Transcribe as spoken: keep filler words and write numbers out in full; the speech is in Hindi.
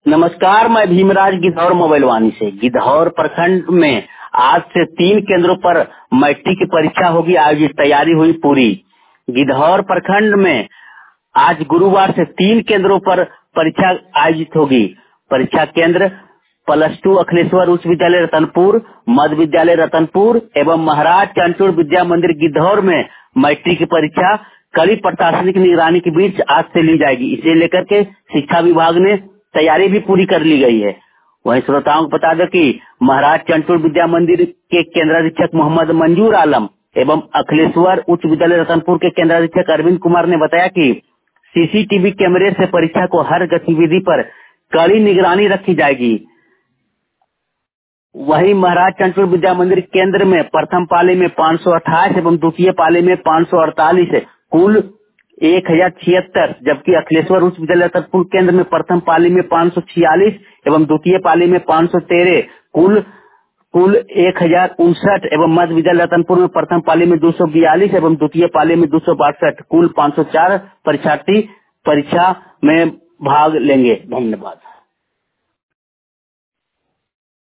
नमस्कार, मैं भीमराज गिद्धौर मोबाइल वाणी से। गिद्धौर प्रखंड में आज से तीन केंद्रों पर मैट्रिक की परीक्षा होगी आयोजित, तैयारी हुई पूरी। गिद्धौर प्रखंड में आज गुरुवार से तीन केंद्रों पर परीक्षा आयोजित होगी। परीक्षा केंद्र प्लस टू अखिलेश्वर उच्च विद्यालय रतनपुर, मध्य विद्यालय रतनपुर एवं महाराज चंचूड़ विद्या मंदिर गिद्धौर में मैट्रिक की परीक्षा कड़ी प्रशासनिक निगरानी के बीच आज से ली जाएगी। इसे लेकर के शिक्षा विभाग ने तैयारी भी पूरी कर ली गई है। वहीं श्रोताओं को बता दें कि महाराज चंचूड़ विद्या मंदिर के केंद्राधीक्षक मोहम्मद मंजूर आलम एवं अखिलेश्वर उच्च विद्यालय रतनपुर के केंद्राधीक्षक अरविंद कुमार ने बताया कि सीसीटीवी कैमरे से परीक्षा को हर गतिविधि पर कड़ी निगरानी रखी जाएगी। वहीं महाराज चंचूड़ विद्या मंदिर केंद्र में प्रथम पाली में पाँच सौ अट्ठाईस एवं द्वितीय पाली में पाँच सौ अड़तालीस कुल एक हजार छिहत्तर, जबकि अखिलेश्वर उच्च विद्यालय रतनपुर केंद्र में प्रथम पाली में पाँच सौ छियालीस एवं द्वितीय पाली में पाँच सौ तेरह कुल कुल एक हजार उनसठ एवं मध्य विद्यालय रतनपुर में प्रथम पाली में दो सौ बयालीस एवं द्वितीय पाली में दो सौ बासठ कुल पाँच सौ चार परीक्षार्थी परीक्षा में भाग लेंगे। धन्यवाद।